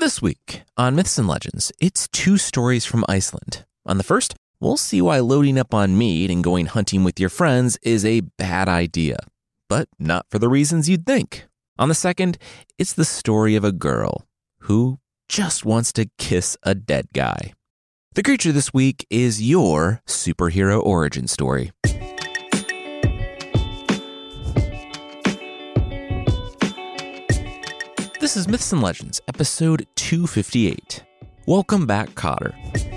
This week on Myths and Legends, it's two stories from Iceland. On the first, we'll see why loading up on meat and going hunting with your friends is a bad idea, but not for the reasons you'd think. On the second, it's the story of a girl who just wants to kiss a dead guy. The creature this week is your superhero origin story. This is Myths and Legends, episode 258. Welcome back, Cotter.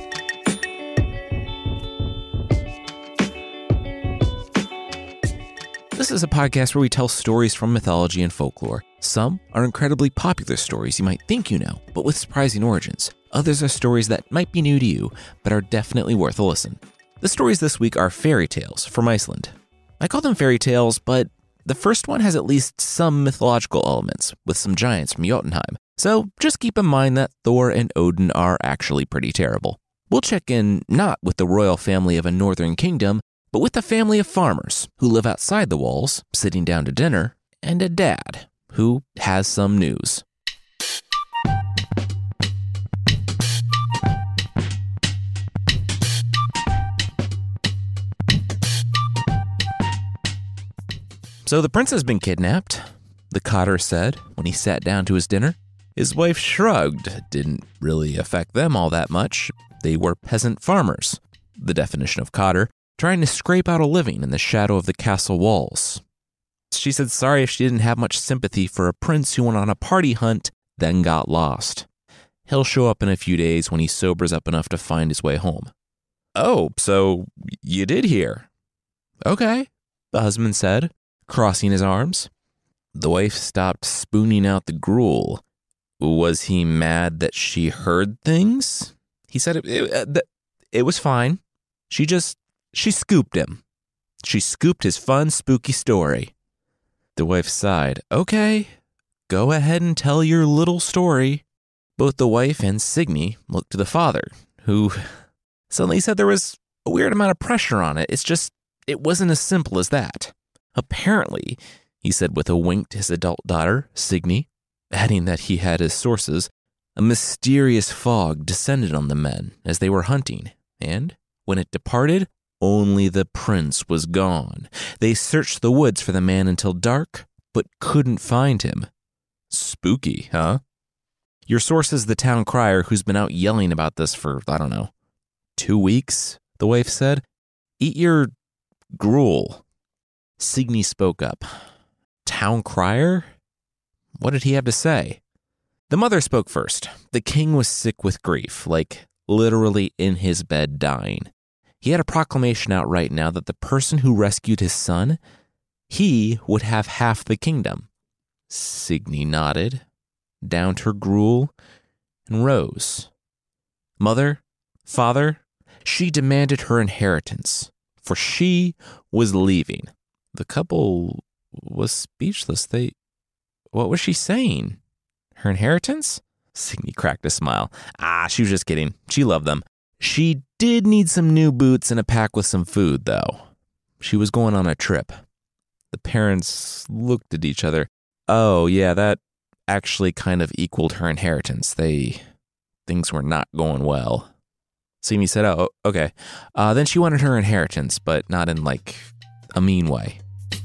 This is a podcast where we tell stories from mythology and folklore. Some are incredibly popular stories you might think you know, but with surprising origins. Others are stories that might be new to you, but are definitely worth a listen. The stories this week are fairy tales from Iceland. I call them fairy tales, but the first one has at least some mythological elements, with some giants from Jotunheim. So just keep in mind that Thor and Odin are actually pretty terrible. We'll check in not with the royal family of a northern kingdom, but with a family of farmers who live outside the walls, sitting down to dinner, and a dad who has some news. So the prince has been kidnapped, the Cotter said when he sat down to his dinner. His wife shrugged. Didn't really affect them all that much. They were peasant farmers, the definition of Cotter, trying to scrape out a living in the shadow of the castle walls. She said sorry if she didn't have much sympathy for a prince who went on a party hunt, then got lost. He'll show up in a few days when he sobers up enough to find his way home. Oh, so you did hear? Okay, the husband said, crossing his arms. The wife stopped spooning out the gruel. Was he mad that she heard things? He said it was fine. She scooped him. She scooped his fun, spooky story. The wife sighed. Okay, go ahead and tell your little story. Both the wife and Signy looked to the father, who suddenly said there was a weird amount of pressure on it. It wasn't as simple as that. Apparently, he said with a wink to his adult daughter, Signy, adding that he had his sources, a mysterious fog descended on the men as they were hunting, and when it departed, only the prince was gone. They searched the woods for the man until dark, but couldn't find him. Spooky, huh? Your source is the town crier who's been out yelling about this for, 2 weeks, the wife said. Eat your gruel. Signy spoke up. Town crier? What did he have to say? The mother spoke first. The king was sick with grief, like literally in his bed dying. He had a proclamation out right now that the person who rescued his son, he would have half the kingdom. Signy nodded, downed her gruel, and rose. Mother, father, she demanded her inheritance, for she was leaving. The couple was speechless. What was she saying? Her inheritance? Signy cracked a smile. She was just kidding. She loved them. She did need some new boots and a pack with some food, though. She was going on a trip. The parents looked at each other. Oh, yeah, that actually kind of equaled her inheritance. Things were not going well. Signy said, oh, okay. Then she wanted her inheritance, but not in, a mean way.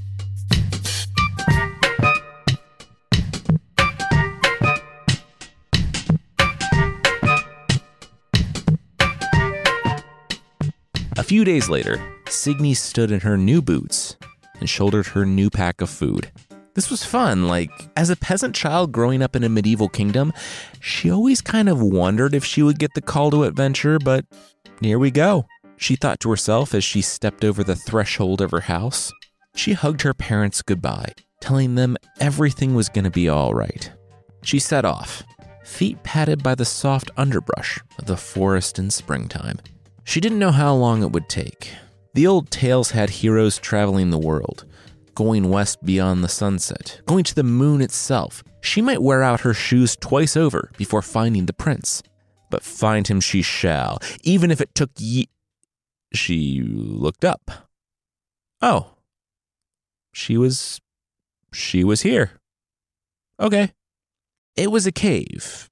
A few days later, Signy stood in her new boots and shouldered her new pack of food. This was fun. As a peasant child growing up in a medieval kingdom, she always kind of wondered if she would get the call to adventure, but here we go, she thought to herself as she stepped over the threshold of her house. She hugged her parents goodbye, telling them everything was going to be all right. She set off, feet padded by the soft underbrush of the forest in springtime. She didn't know how long it would take. The old tales had heroes traveling the world, going west beyond the sunset, going to the moon itself. She might wear out her shoes twice over before finding the prince, but find him she shall, even if it took She looked up. Oh, she was here. Okay. It was a cave.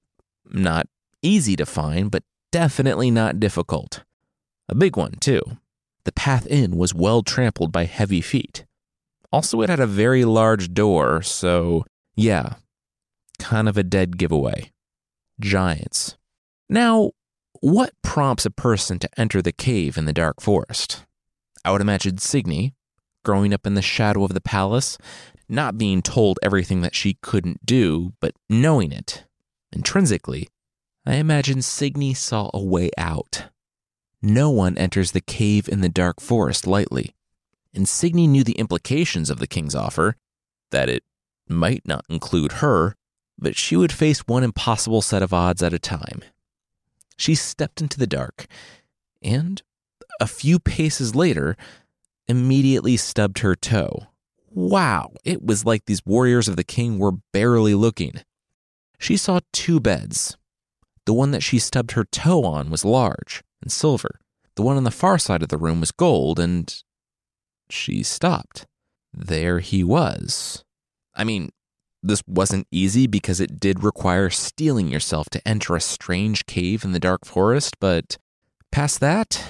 Not easy to find, but definitely not difficult. A big one, too. The path in was well trampled by heavy feet. Also, it had a very large door, so yeah, kind of a dead giveaway. Giants. Now, what prompts a person to enter the cave in the dark forest? I would imagine Signy, growing up in the shadow of the palace, not being told everything that she couldn't do, but knowing it. Intrinsically, I imagine Signy saw a way out. No one enters the cave in the dark forest lightly, and Signy knew the implications of the king's offer, that it might not include her, but she would face one impossible set of odds at a time. She stepped into the dark, and a few paces later, immediately stubbed her toe. Wow, it was like these warriors of the king were barely looking. She saw 2 beds. The one that she stubbed her toe on was large and silver. The one on the far side of the room was gold, and she stopped. There he was. I mean, this wasn't easy because it did require steeling yourself to enter a strange cave in the dark forest, but past that,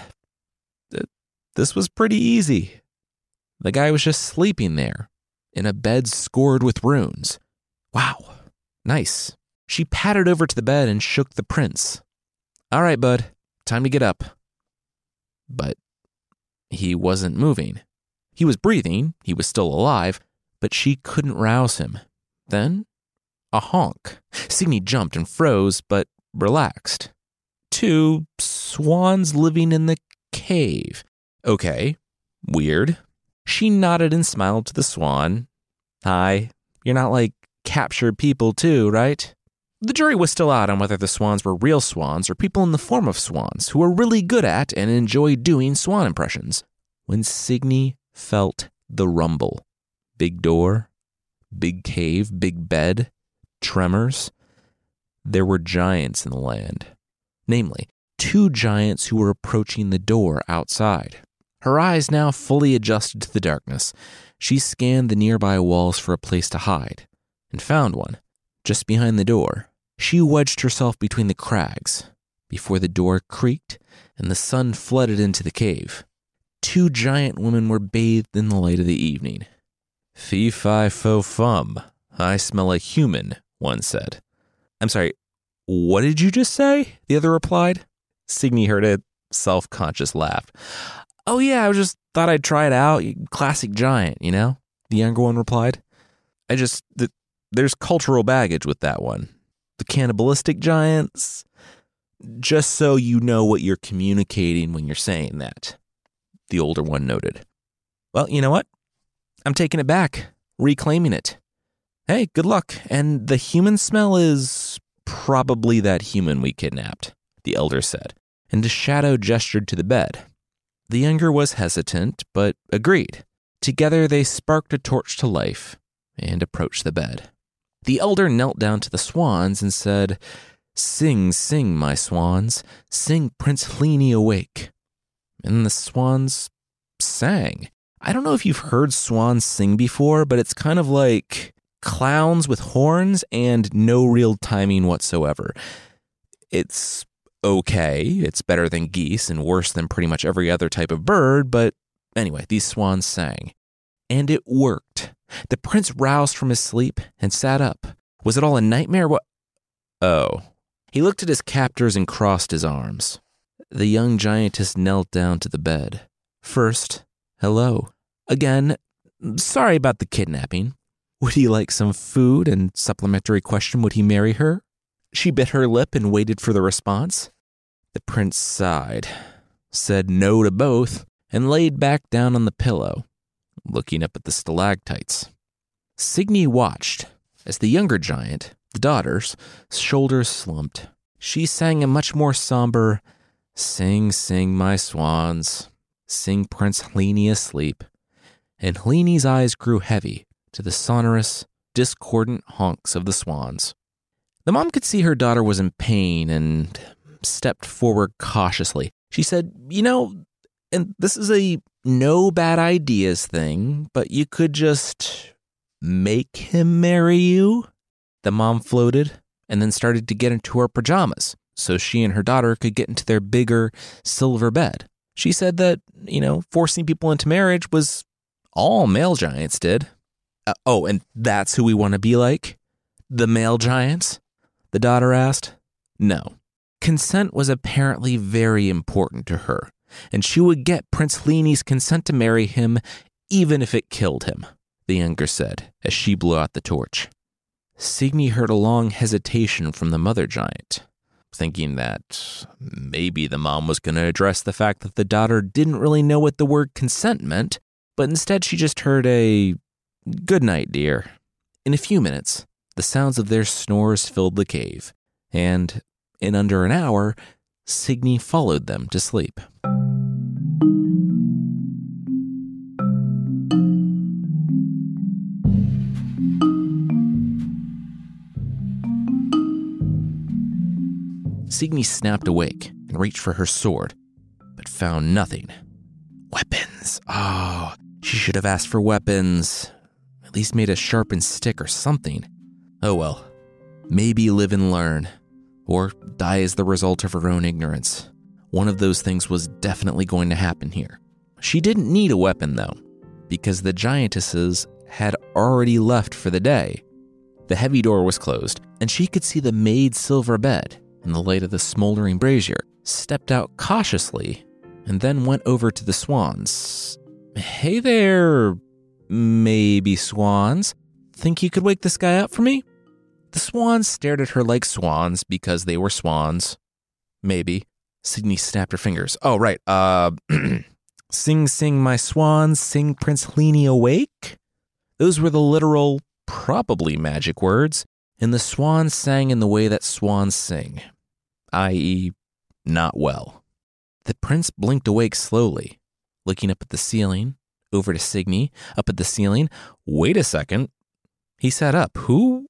this was pretty easy. The guy was just sleeping there, in a bed scored with runes. Wow, nice. She pattered over to the bed and shook the prince. All right, bud, time to get up. But he wasn't moving. He was breathing, he was still alive, but she couldn't rouse him. Then, a honk. Signy jumped and froze, but relaxed. 2 swans living in the cave. Okay, weird. She nodded and smiled to the swan. Hi, you're not like captured people too, right? The jury was still out on whether the swans were real swans or people in the form of swans who were really good at and enjoyed doing swan impressions. When Signy felt the rumble. Big door, big cave, big bed, tremors. There were giants in the land. Namely, 2 giants who were approaching the door outside. Her eyes now fully adjusted to the darkness, she scanned the nearby walls for a place to hide, and found one, just behind the door. She wedged herself between the crags, before the door creaked and the sun flooded into the cave. 2 giant women were bathed in the light of the evening. Fee fi fo fum, I smell a human, one said. I'm sorry, what did you just say? The other replied. Signy heard a self-conscious laugh. Oh yeah, I just thought I'd try it out. Classic giant, you know? The younger one replied. There's cultural baggage with that one. The cannibalistic giants, just so you know what you're communicating when you're saying that, the older one noted. Well, you know what? I'm taking it back, reclaiming it. Hey, good luck. And the human smell is probably that human we kidnapped, the elder said, and the shadow gestured to the bed. The younger was hesitant, but agreed. Together they sparked a torch to life and approached the bed. The elder knelt down to the swans and said, Sing, sing, my swans, sing Prince Hlini awake. And the swans sang. I don't know if you've heard swans sing before, but it's kind of like clowns with horns and no real timing whatsoever. It's okay. It's better than geese and worse than pretty much every other type of bird, but anyway, these swans sang. And it worked. The prince roused from his sleep and sat up. Was it all a nightmare? What? Oh. He looked at his captors and crossed his arms. The young giantess knelt down to the bed. First, hello. Again, sorry about the kidnapping. Would he like some food? And supplementary question, would he marry her? She bit her lip and waited for the response. The prince sighed, said no to both, and laid back down on the pillow, looking up at the stalactites. Signy watched as the younger giant, the daughter's, shoulders slumped. She sang a much more somber, Sing, sing, my swans, sing Prince Hlini asleep, and Hlini's eyes grew heavy to the sonorous, discordant honks of the swans. The mom could see her daughter was in pain and stepped forward cautiously. She said, and this is a no bad ideas thing, but you could just make him marry you? The mom floated, and then started to get into her pajamas so she and her daughter could get into their bigger silver bed. She said that, forcing people into marriage was all male giants did. And that's who we want to be like? The male giants? The daughter asked. No. Consent was apparently very important to her, and she would get Prince Hlini's consent to marry him even if it killed him, the younger said as she blew out the torch. Signy heard a long hesitation from the mother giant, thinking that maybe the mom was going to address the fact that the daughter didn't really know what the word consent meant, but instead she just heard a "Good night, dear." In a few minutes, the sounds of their snores filled the cave, and in under an hour, Signy followed them to sleep. Signy snapped awake and reached for her sword, but found nothing. Weapons. Oh, she should have asked for weapons. At least made a sharpened stick or something. Oh well. Maybe live and learn. Or die as the result of her own ignorance. One of those things was definitely going to happen here. She didn't need a weapon, though, because the giantesses had already left for the day. The heavy door was closed, and she could see the maid's silver bed in the light of the smoldering brazier, stepped out cautiously, and then went over to the swans. "Hey there, maybe swans. Think you could wake this guy up for me?" The swans stared at her like swans because they were swans. Maybe. Signy snapped her fingers. "Oh, right. Sing, sing, my swans, sing Prince Hlini awake?" Those were the literal, probably magic words, and the swans sang in the way that swans sing, i.e., not well. The prince blinked awake slowly, looking up at the ceiling, over to Signy, up at the ceiling. Wait a second. He sat up. Who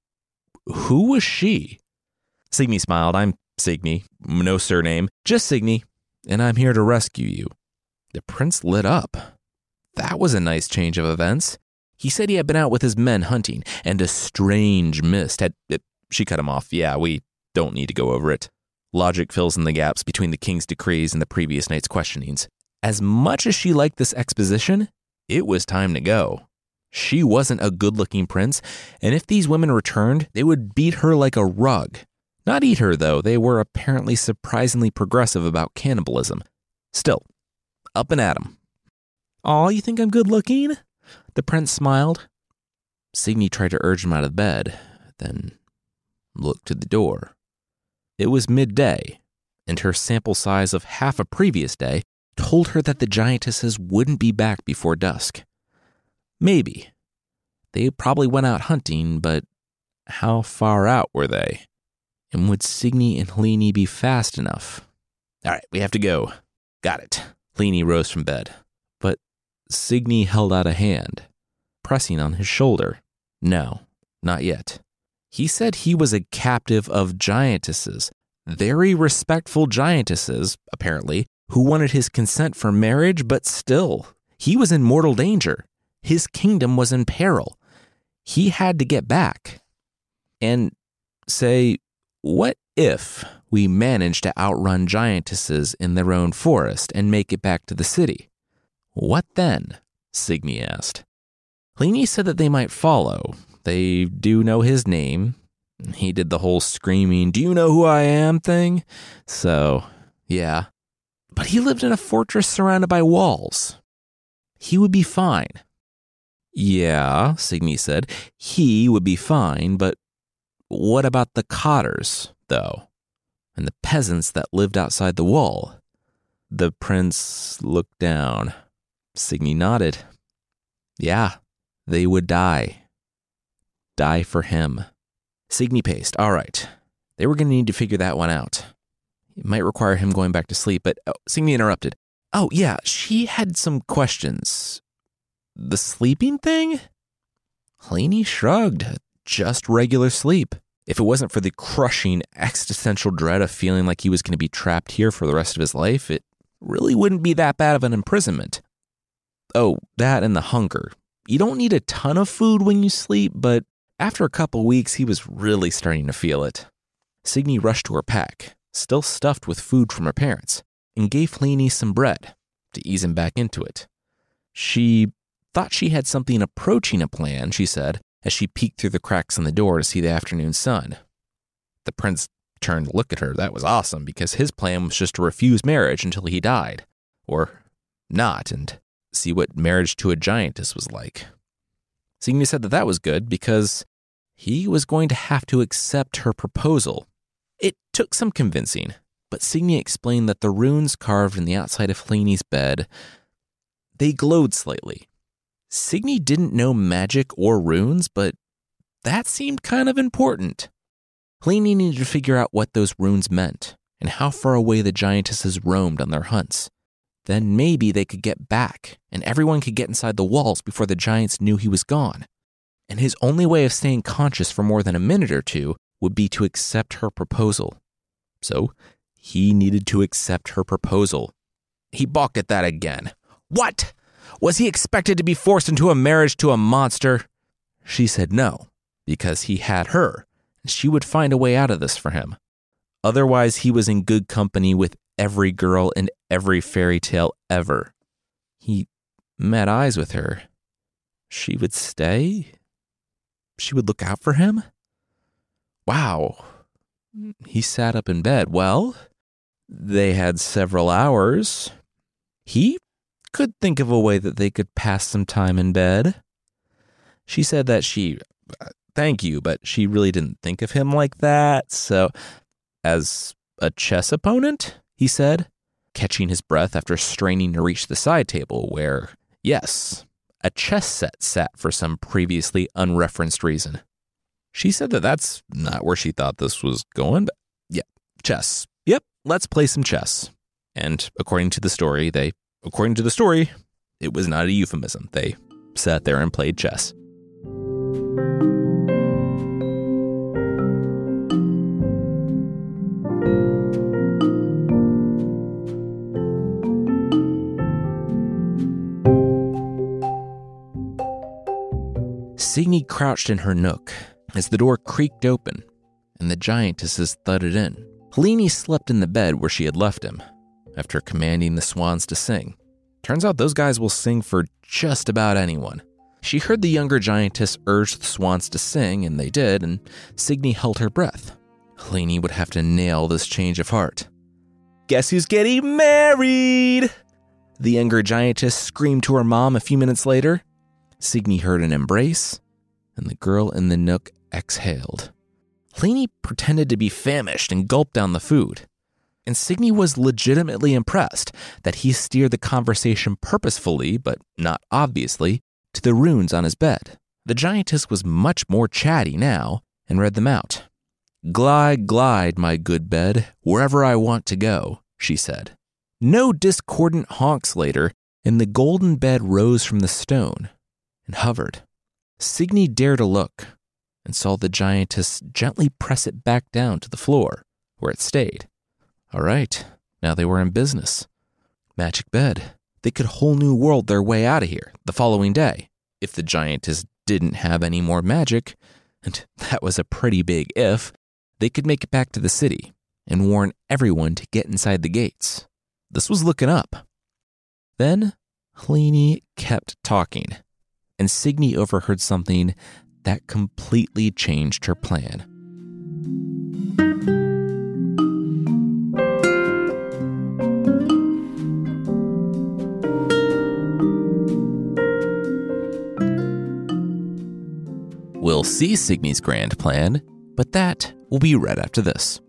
was she? Signy smiled. "I'm Signy, no surname, just Signy, and I'm here to rescue you." The prince lit up. That was a nice change of events. He said he had been out with his men hunting, and a strange mist had... She cut him off. "Yeah, we don't need to go over it. Logic fills in the gaps between the king's decrees and the previous night's questionings. As much as she liked this exposition, it was time to go. She wasn't a good-looking prince, and if these women returned, they would beat her like a rug. Not eat her, though. They were apparently surprisingly progressive about cannibalism. Still, up and at 'em. "Aw, you think I'm good-looking?" The prince smiled. Signy tried to urge him out of bed, then looked to the door. It was midday, and her sample size of half a previous day told her that the giantesses wouldn't be back before dusk. Maybe. They probably went out hunting, but how far out were they? And would Signy and Hlini be fast enough? "All right, we have to go." "Got it." Hlini rose from bed, but Signy held out a hand, pressing on his shoulder. "No, not yet." He said he was a captive of giantesses, very respectful giantesses, apparently, who wanted his consent for marriage, but still, he was in mortal danger. His kingdom was in peril. He had to get back. And say, what if we managed to outrun giantesses in their own forest and make it back to the city? What then? Signy asked. Hlini said that they might follow. They do know his name. He did the whole screaming, "Do you know who I am?" thing. So, yeah. But he lived in a fortress surrounded by walls. He would be fine. Yeah, Signy said, he would be fine, but what about the cotters, though? And the peasants that lived outside the wall? The prince looked down. Signy nodded. Yeah, they would die. Die for him. Signy paced. All right. They were going to need to figure that one out. It might require him going back to sleep, but Signy interrupted. Oh, yeah, she had some questions. The sleeping thing? Hlini shrugged. Just regular sleep. If it wasn't for the crushing existential dread of feeling like he was going to be trapped here for the rest of his life, it really wouldn't be that bad of an imprisonment. Oh, that and the hunger. You don't need a ton of food when you sleep, but after a couple weeks, he was really starting to feel it. Signy rushed to her pack, still stuffed with food from her parents, and gave Hlini some bread to ease him back into it. She thought she had something approaching a plan, she said, as she peeked through the cracks in the door to see the afternoon sun. The prince turned to look at her. That was awesome, because his plan was just to refuse marriage until he died. Or not, and see what marriage to a giantess was like. Signy said that was good because he was going to have to accept her proposal. It took some convincing, but Signy explained that the runes carved in the outside of Hlini's bed, they glowed slightly. Signy didn't know magic or runes, but that seemed kind of important. Hlini needed to figure out what those runes meant and how far away the giantesses roamed on their hunts. Then maybe they could get back and everyone could get inside the walls before the giants knew he was gone. And his only way of staying conscious for more than a minute or two would be to accept her proposal. So he needed to accept her proposal. He balked at that again. What? Was he expected to be forced into a marriage to a monster? She said no, because he had her, and she would find a way out of this for him. Otherwise, he was in good company with every girl in every fairy tale ever. He met eyes with her. She would stay? She would look out for him? Wow. He sat up in bed. Well, they had several hours. He could think of a way that they could pass some time in bed. She said that thank you, but she really didn't think of him like that. So, as a chess opponent, he said, catching his breath after straining to reach the side table where, yes, a chess set sat for some previously unreferenced reason. She said that that's not where she thought this was going, but yeah, chess. Yep, let's play some chess. And according to the story, it was not a euphemism. They sat there and played chess. Signy crouched in her nook as the door creaked open and the giantesses thudded in. Hlini slept in the bed where she had left him after commanding the swans to sing. Turns out those guys will sing for just about anyone. She heard the younger giantess urge the swans to sing, and they did, and Signy held her breath. Hlini would have to nail this change of heart. Guess who's getting married? The younger giantess screamed to her mom a few minutes later. Signy heard an embrace, and the girl in the nook exhaled. Hlini pretended to be famished and gulped down the food. And Signy was legitimately impressed that he steered the conversation purposefully, but not obviously, to the runes on his bed. The giantess was much more chatty now and read them out. Glide, glide, my good bed, wherever I want to go, she said. No discordant honks later, and the golden bed rose from the stone and hovered. Signy dared a look and saw the giantess gently press it back down to the floor, where it stayed. All right, now they were in business. Magic bed. They could whole new world their way out of here the following day, if the giantess didn't have any more magic, and that was a pretty big if. They could make it back to the city and warn everyone to get inside the gates. This was looking up. Then Hlini kept talking, and Signy overheard something that completely changed her plan. We'll see Signy's grand plan, but that will be right after this.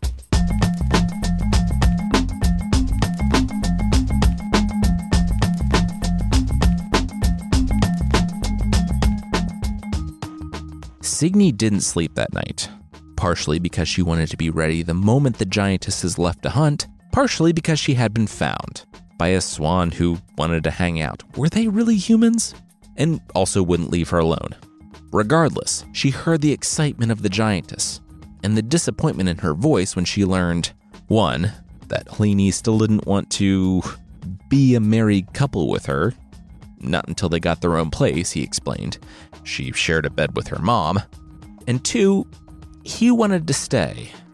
Signy didn't sleep that night, partially because she wanted to be ready the moment the giantesses left to hunt, partially because she had been found by a swan who wanted to hang out. Were they really humans? And also wouldn't leave her alone. Regardless, she heard the excitement of the giantess and the disappointment in her voice when she learned, 1, that Hlini still didn't want to be a married couple with her. Not until they got their own place, he explained. She shared a bed with her mom. And 2, he wanted to stay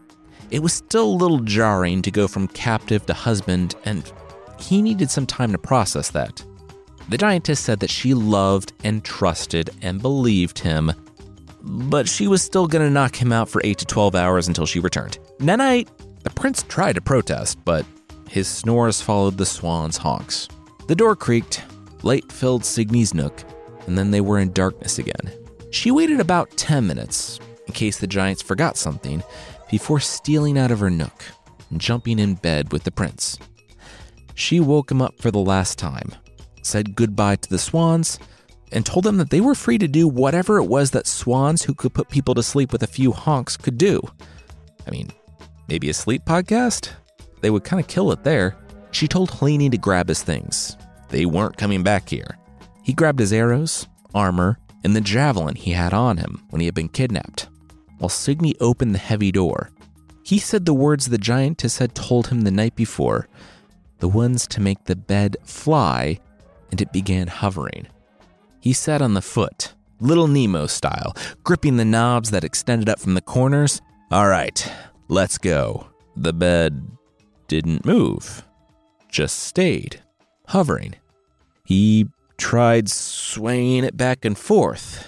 It was still a little jarring to go from captive to husband, and he needed some time to process that. The giantess said that she loved and trusted and believed him, but she was still going to knock him out for 8 to 12 hours until she returned. Night-night! The prince tried to protest, but his snores followed the swan's honks. The door creaked, light filled Signy's nook, and then they were in darkness again. She waited about 10 minutes, in case the giants forgot something, before stealing out of her nook and jumping in bed with the prince. She woke him up for the last time, said goodbye to the swans, and told them that they were free to do whatever it was that swans who could put people to sleep with a few honks could do. I mean, maybe a sleep podcast? They would kind of kill it there. She told Hlini to grab his things. They weren't coming back here. He grabbed his arrows, armor, and the javelin he had on him when he had been kidnapped. While Signy opened the heavy door, he said the words the giantess had told him the night before, the ones to make the bed fly, and it began hovering. He sat on the foot, Little Nemo style, gripping the knobs that extended up from the corners. All right, let's go. The bed didn't move, just stayed, hovering. He tried swaying it back and forth.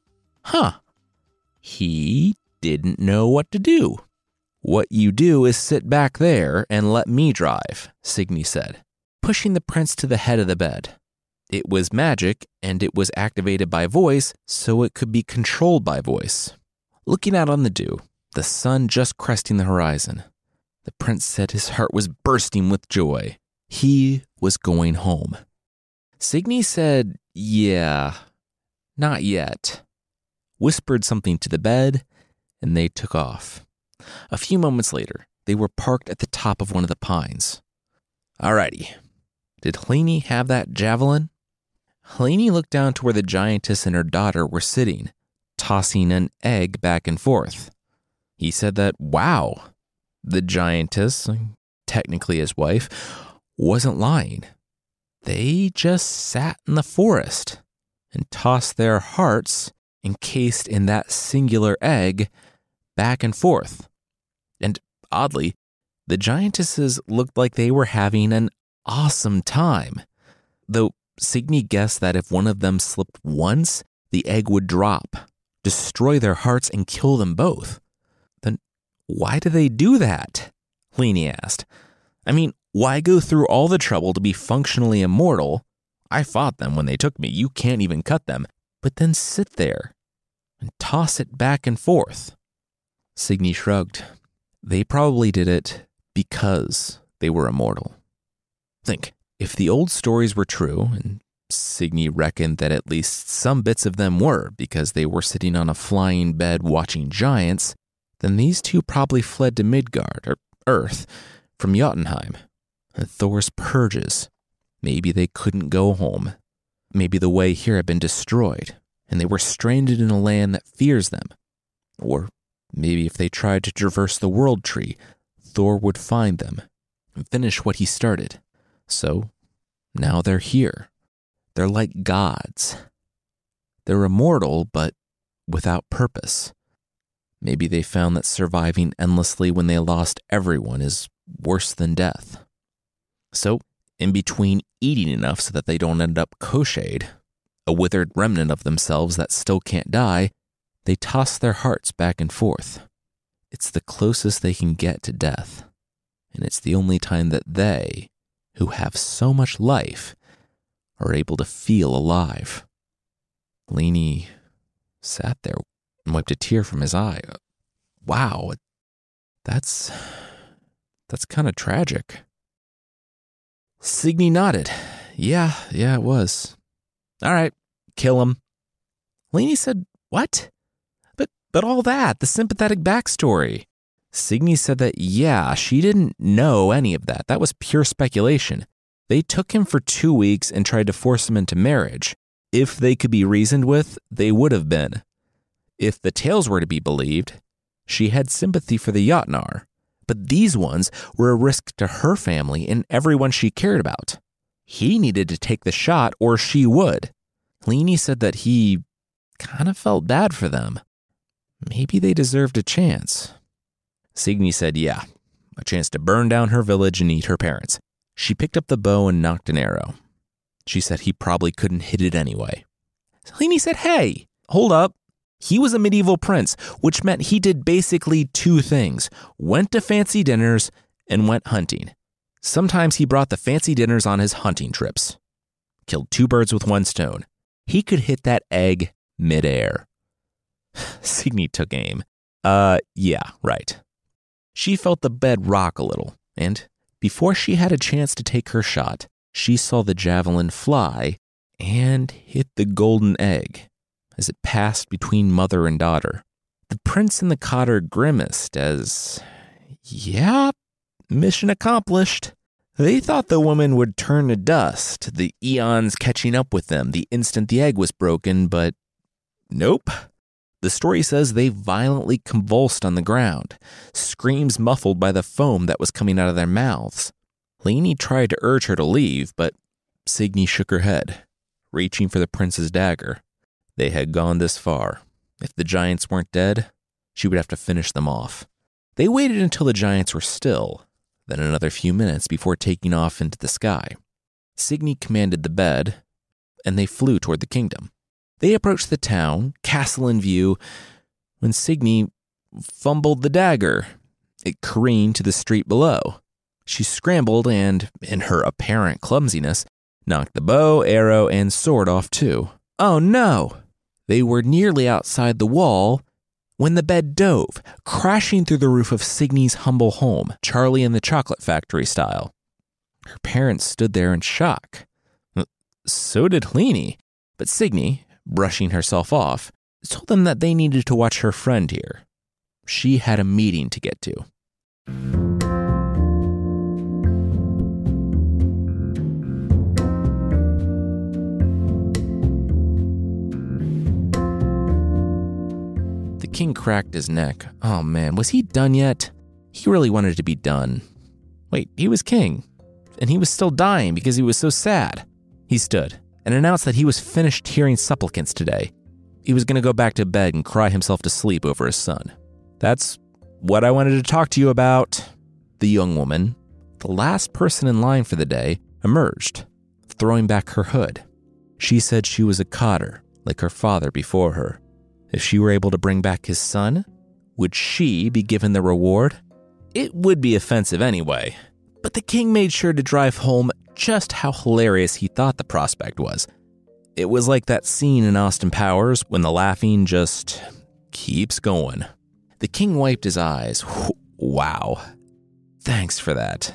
He didn't know what to do. What you do is sit back there and let me drive, Signy said, pushing the prince to the head of the bed. It was magic, and it was activated by voice, so it could be controlled by voice. Looking out on the dew, the sun just cresting the horizon, the prince said his heart was bursting with joy. He was going home. Signy said, yeah, not yet, whispered something to the bed, and they took off. A few moments later, they were parked at the top of one of the pines. Alrighty, did Hlini have that javelin? Hlini looked down to where the giantess and her daughter were sitting, tossing an egg back and forth. He said that, wow, the giantess, technically his wife, wasn't lying. They just sat in the forest and tossed their hearts, encased in that singular egg, back and forth. And oddly, the giantesses looked like they were having an awesome time, though Signy guessed that if one of them slipped once, the egg would drop, destroy their hearts, and kill them both. Then why do they do that? Hlini asked. I mean, why go through all the trouble to be functionally immortal? I fought them when they took me. You can't even cut them. But then sit there and toss it back and forth. Signy shrugged. They probably did it because they were immortal. Think, if the old stories were true, and Signy reckoned that at least some bits of them were because they were sitting on a flying bed watching giants, then these two probably fled to Midgard, or Earth, from Jotunheim, and Thor's purges. Maybe they couldn't go home. Maybe the way here had been destroyed, and they were stranded in a land that fears them. Or maybe if they tried to traverse the world tree, Thor would find them and finish what he started. So, now they're here. They're like gods. They're immortal, but without purpose. Maybe they found that surviving endlessly when they lost everyone is worse than death. So, in between eating enough so that they don't end up crocheted, a withered remnant of themselves that still can't die, they toss their hearts back and forth. It's the closest they can get to death, and it's the only time that they, who have so much life, are able to feel alive. Hlini sat there and wiped a tear from his eye. Wow, that's kind of tragic. Signy nodded. Yeah, it was. All right, kill him. Hlini said, what? But all that, the sympathetic backstory. Signy said that, yeah, she didn't know any of that. That was pure speculation. They took him for 2 weeks and tried to force him into marriage. If they could be reasoned with, they would have been. If the tales were to be believed, she had sympathy for the Jotnar, but these ones were a risk to her family and everyone she cared about. He needed to take the shot or she would. Hlini said that he kind of felt bad for them. Maybe they deserved a chance. Signy said, yeah, a chance to burn down her village and eat her parents. She picked up the bow and knocked an arrow. She said he probably couldn't hit it anyway. Hlini said, hey, hold up. He was a medieval prince, which meant he did basically two things: went to fancy dinners and went hunting. Sometimes he brought the fancy dinners on his hunting trips. Killed two birds with one stone. He could hit that egg midair. Signy took aim. Yeah, right. She felt the bed rock a little, and before she had a chance to take her shot, she saw the javelin fly and hit the golden egg as it passed between mother and daughter. The prince and the cotter grimaced as, yeah, mission accomplished. They thought the woman would turn to dust, the eons catching up with them the instant the egg was broken, but nope. The story says they violently convulsed on the ground, screams muffled by the foam that was coming out of their mouths. Hlini tried to urge her to leave, but Signy shook her head, reaching for the prince's dagger. They had gone this far. If the giants weren't dead, she would have to finish them off. They waited until the giants were still, then another few minutes before taking off into the sky. Signy commanded the bed, and they flew toward the kingdom. They approached the town, castle in view, when Signy fumbled the dagger. It careened to the street below. She scrambled and, in her apparent clumsiness, knocked the bow, arrow, and sword off too. Oh no! They were nearly outside the wall when the bed dove, crashing through the roof of Signy's humble home, Charlie and the Chocolate Factory style. Her parents stood there in shock. So did Hlini, but Signy, brushing herself off, told them that they needed to watch her friend here. She had a meeting to get to. The king cracked his neck. Oh man, was he done yet? He really wanted to be done. Wait, he was king, and he was still dying because he was so sad. He stood and announced that he was finished hearing supplicants today. He was going to go back to bed and cry himself to sleep over his son. That's what I wanted to talk to you about. The young woman, the last person in line for the day, emerged, throwing back her hood. She said she was a cotter, like her father before her. If she were able to bring back his son, would she be given the reward? It would be offensive anyway, but the king made sure to drive home just how hilarious he thought the prospect was. It was like that scene in Austin Powers when the laughing just keeps going. The king wiped his eyes. Wow. Thanks for that.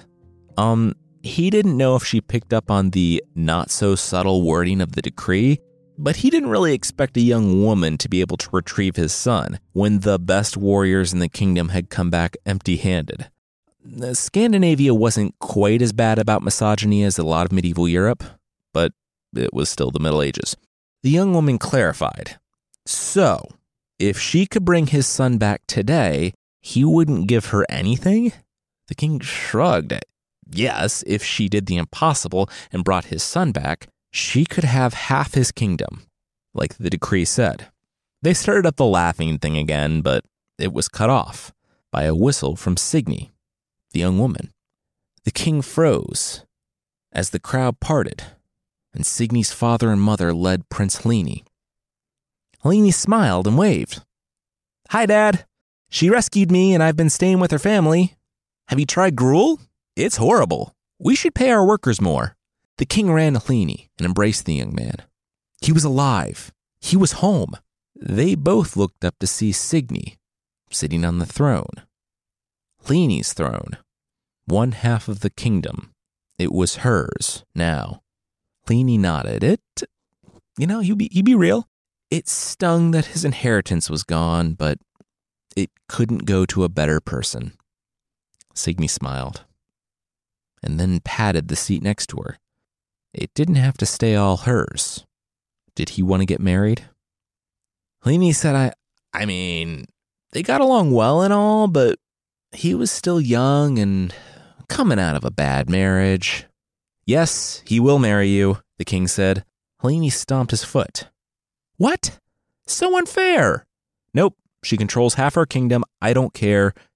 He didn't know if she picked up on the not-so-subtle wording of the decree, but he didn't really expect a young woman to be able to retrieve his son when the best warriors in the kingdom had come back empty-handed. Scandinavia wasn't quite as bad about misogyny as a lot of medieval Europe, but it was still the Middle Ages. The young woman clarified. So, if she could bring his son back today, he wouldn't give her anything? The king shrugged. Yes, if she did the impossible and brought his son back, she could have half his kingdom, like the decree said. They started up the laughing thing again, but it was cut off by a whistle from Signy, the young woman. The king froze as the crowd parted, and Signy's father and mother led Prince Hlini. Hlini smiled and waved. Hi, Dad. She rescued me, and I've been staying with her family. Have you tried gruel? It's horrible. We should pay our workers more. The king ran to Hlini and embraced the young man. He was alive. He was home. They both looked up to see Signy sitting on the throne. Hlini's throne. One half of the kingdom. It was hers now. Hlini nodded. He'd be real. It stung that his inheritance was gone, but it couldn't go to a better person. Signy smiled, and then patted the seat next to her. It didn't have to stay all hers. Did he want to get married? Hlini said, I mean, they got along well and all, but he was still young and coming out of a bad marriage. Yes, he will marry you, the king said. Hlini stomped his foot. What? So unfair. Nope, she controls half our kingdom. I don't care.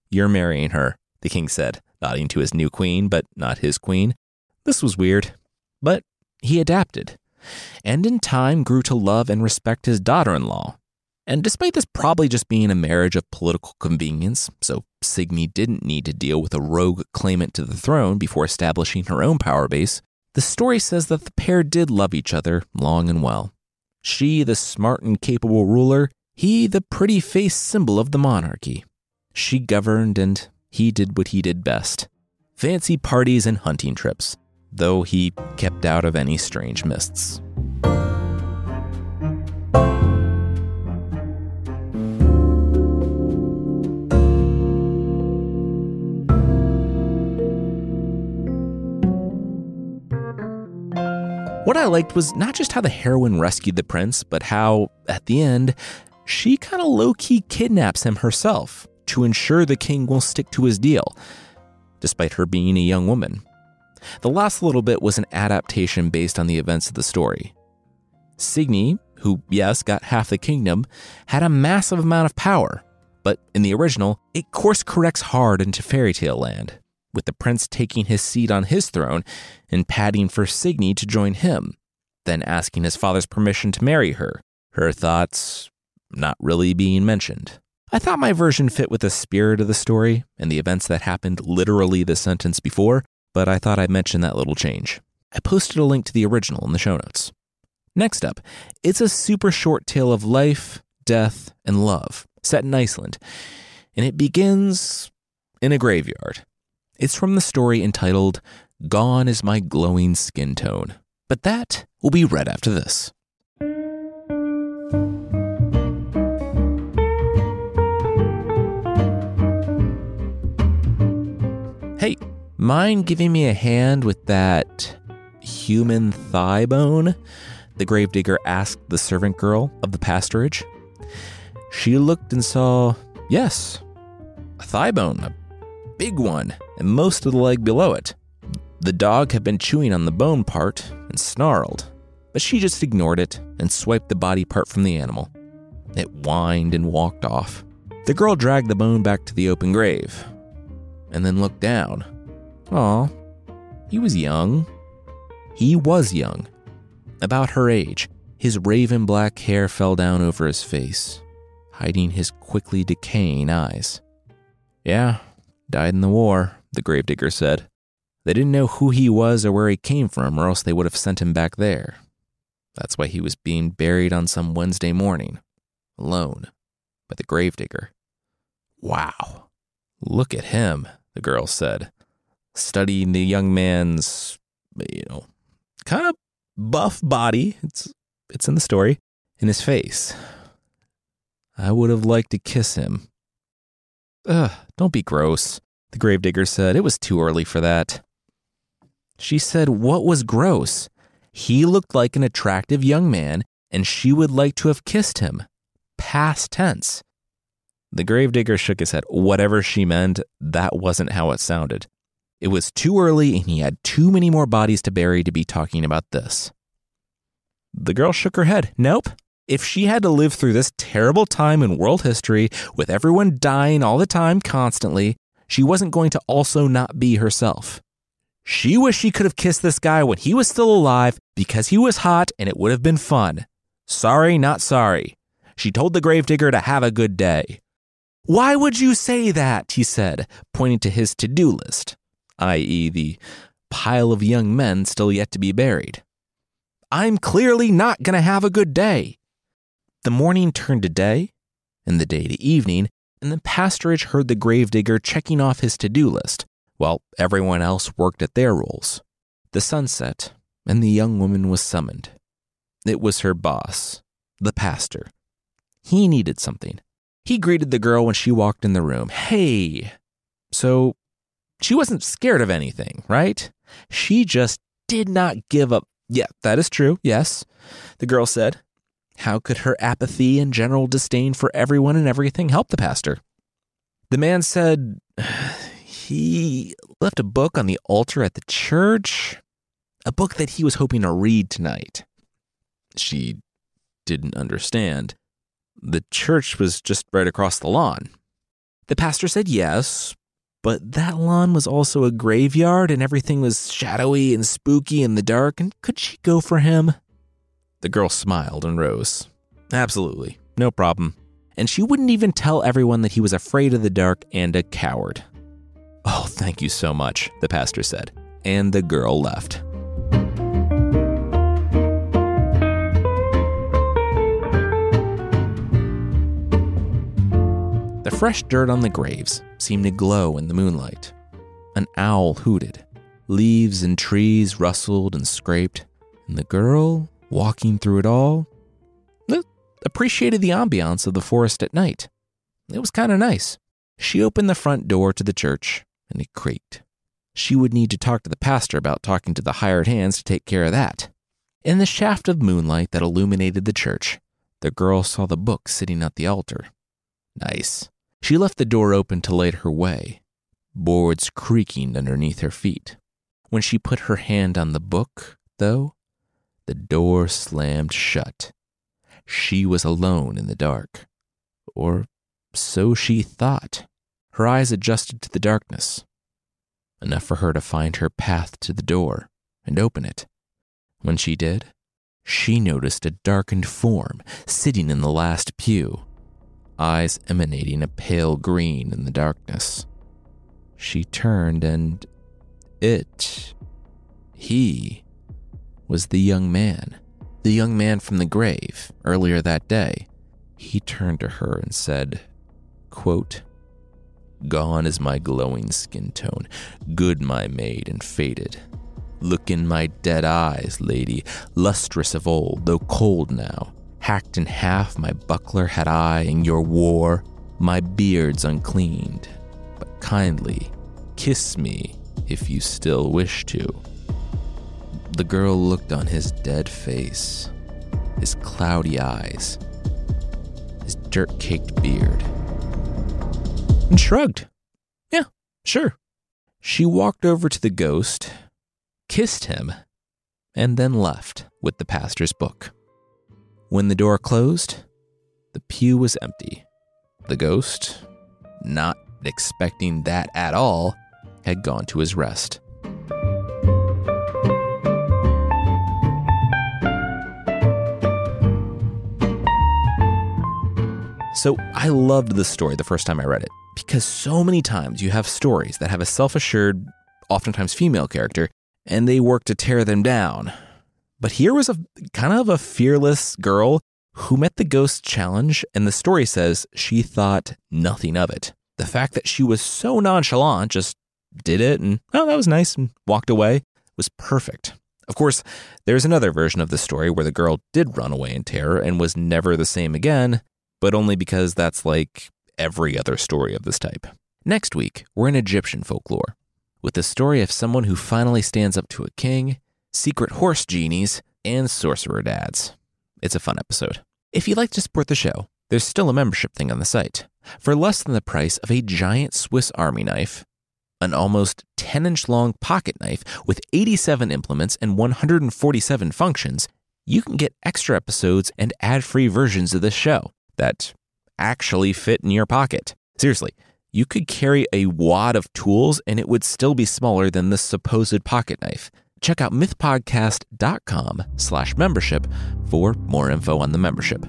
"You're marrying her," the king said, nodding to his new queen, but not his queen. This was weird, but he adapted, and in time grew to love and respect his daughter-in-law. And despite this probably just being a marriage of political convenience, so Signy didn't need to deal with a rogue claimant to the throne before establishing her own power base, the story says that the pair did love each other long and well. She, the smart and capable ruler, he, the pretty-faced symbol of the monarchy. She governed, and he did what he did best: fancy parties and hunting trips, though he kept out of any strange mists. What I liked was not just how the heroine rescued the prince, but how, at the end, she kind of low-key kidnaps him herself to ensure the king will stick to his deal, despite her being a young woman. The last little bit was an adaptation based on the events of the story. Signy, who, yes, got half the kingdom, had a massive amount of power, but in the original, it course corrects hard into fairy tale land, with the prince taking his seat on his throne and padding for Signy to join him, then asking his father's permission to marry her, her thoughts not really being mentioned. I thought my version fit with the spirit of the story and the events that happened literally the sentence before, but I thought I'd mention that little change. I posted a link to the original in the show notes. Next up, it's a super short tale of life, death, and love, set in Iceland, and it begins in a graveyard. It's from the story entitled "Gone is My Glowing Skin Tone," but that will be right after this. Hey, mind giving me a hand with that human thigh bone? The gravedigger asked the servant girl of the pasturage. She looked and saw, yes, a thigh bone, a big one, and most of the leg below it. The dog had been chewing on the bone part and snarled, but she just ignored it and swiped the body part from the animal. It whined and walked off. The girl dragged the bone back to the open grave and then looked down. Aw, he was young. He was young. About her age, his raven black hair fell down over his face, hiding his quickly decaying eyes. Yeah, died in the war, the gravedigger said. They didn't know who he was or where he came from, or else they would have sent him back there. That's why he was being buried on some Wednesday morning, alone, by the gravedigger. Wow, look at him, the girl said, studying the young man's, kind of buff body. It's in the story, in his face. I would have liked to kiss him. Ugh, don't be gross, the gravedigger said. It was too early for that. She said, what was gross? He looked like an attractive young man, and she would like to have kissed him. Past tense. The gravedigger shook his head. Whatever she meant, that wasn't how it sounded. It was too early, and he had too many more bodies to bury to be talking about this. The girl shook her head. Nope. If she had to live through this terrible time in world history, with everyone dying all the time constantly, she wasn't going to also not be herself. She wished she could have kissed this guy when he was still alive because he was hot and it would have been fun. Sorry, not sorry. She told the gravedigger to have a good day. Why would you say that? He said, pointing to his to-do list, i.e. the pile of young men still yet to be buried. I'm clearly not going to have a good day. The morning turned to day, and the day to evening, and the pasturage heard the gravedigger checking off his to-do list, while everyone else worked at their roles. The sun set, and the young woman was summoned. It was her boss, the pastor. He needed something. He greeted the girl when she walked in the room. Hey! So, she wasn't scared of anything, right? She just did not give up. Yeah, that is true, yes, the girl said. How could her apathy and general disdain for everyone and everything help the pastor? The man said he left a book on the altar at the church, a book that he was hoping to read tonight. She didn't understand. The church was just right across the lawn. The pastor said yes, but that lawn was also a graveyard and everything was shadowy and spooky in the dark, and could she go for him? The girl smiled and rose. Absolutely, no problem. And she wouldn't even tell everyone that he was afraid of the dark and a coward. Oh, thank you so much, the pastor said, and the girl left. The fresh dirt on the graves seemed to glow in the moonlight. An owl hooted. Leaves and trees rustled and scraped. And the girl, walking through it all, appreciated the ambiance of the forest at night. It was kind of nice. She opened the front door to the church, and it creaked. She would need to talk to the pastor about talking to the hired hands to take care of that. In the shaft of moonlight that illuminated the church, the girl saw the book sitting at the altar. Nice. She left the door open to light her way, boards creaking underneath her feet. When she put her hand on the book, though, the door slammed shut. She was alone in the dark. Or so she thought. Her eyes adjusted to the darkness. Enough for her to find her path to the door and open it. When she did, she noticed a darkened form sitting in the last pew, eyes emanating a pale green in the darkness. She turned and he was the young man from the grave earlier that day. He turned to her and said, quote, "Gone is my glowing skin tone, good my maid and faded. Look in my dead eyes, lady, lustrous of old, though cold now. Hacked in half my buckler had I in your war, my beard's uncleaned. But kindly kiss me if you still wish to." The girl looked on his dead face, his cloudy eyes, his dirt-caked beard, and shrugged. Yeah, sure. She walked over to the ghost, kissed him, and then left with the pastor's book. When the door closed, the pew was empty. The ghost, not expecting that at all, had gone to his rest. So I loved this story the first time I read it, because so many times you have stories that have a self-assured, oftentimes female character, and they work to tear them down. But here was a kind of a fearless girl who met the ghost challenge, and the story says she thought nothing of it. The fact that she was so nonchalant, just did it, and oh, that was nice, and walked away, was perfect. Of course, there's another version of the story where the girl did run away in terror and was never the same again, but only because that's like every other story of this type. Next week, we're in Egyptian folklore, with the story of someone who finally stands up to a king, secret horse genies, and sorcerer dads. It's a fun episode. If you'd like to support the show, there's still a membership thing on the site. For less than the price of a giant Swiss Army knife, an almost 10-inch long pocket knife with 87 implements and 147 functions, you can get extra episodes and ad-free versions of this show that actually fit in your pocket. Seriously, you could carry a wad of tools and it would still be smaller than this supposed pocket knife. Check out mythpodcast.com/membership for more info on the membership.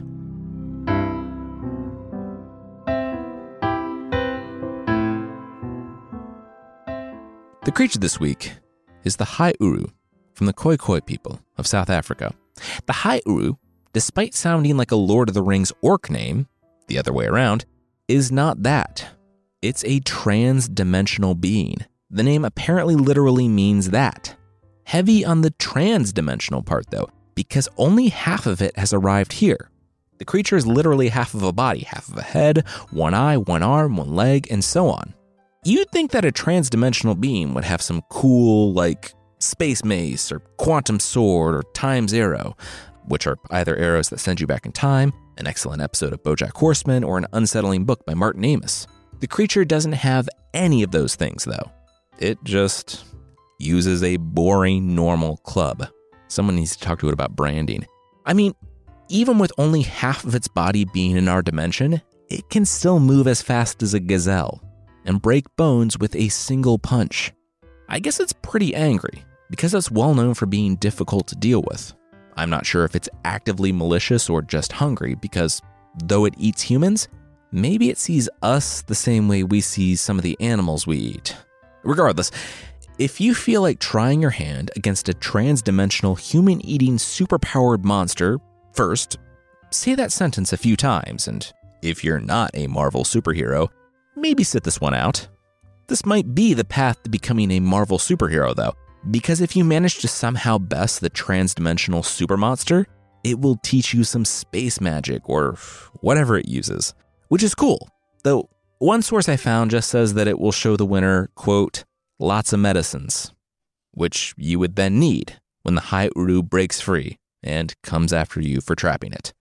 The creature this week is the Hai-Uru from the Khoi people of South Africa. The Hai-Uru, despite sounding like a Lord of the Rings orc name, the other way around, is not that. It's a trans-dimensional being. The name apparently literally means that. Heavy on the trans-dimensional part, though, because only half of it has arrived here. The creature is literally half of a body, half of a head, one eye, one arm, one leg, and so on. You'd think that a trans-dimensional being would have some cool, like, space mace or quantum sword or time's arrow, which are either arrows that send you back in time, an excellent episode of BoJack Horseman, or an unsettling book by Martin Amis. The creature doesn't have any of those things, though. It just uses a boring, normal club. Someone needs to talk to it about branding. I mean, even with only half of its body being in our dimension, it can still move as fast as a gazelle and break bones with a single punch. I guess it's pretty angry because it's well known for being difficult to deal with. I'm not sure if it's actively malicious or just hungry because though it eats humans, maybe it sees us the same way we see some of the animals we eat. Regardless, if you feel like trying your hand against a trans-dimensional human-eating superpowered monster, first, say that sentence a few times, and if you're not a Marvel superhero, maybe sit this one out. This might be the path to becoming a Marvel superhero, though, because if you manage to somehow best the trans-dimensional super monster, it will teach you some space magic or whatever it uses, which is cool. Though one source I found just says that it will show the winner, quote, lots of medicines, which you would then need when the High Uru breaks free and comes after you for trapping it.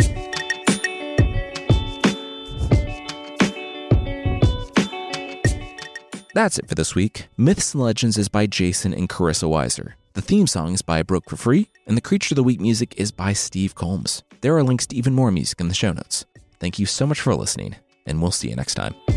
That's it for this week. Myths and Legends is by Jason and Carissa Weiser. The theme song is by Broke for Free, and the Creature of the Week music is by Steve Combs. There are links to even more music in the show notes. Thank you so much for listening, and we'll see you next time.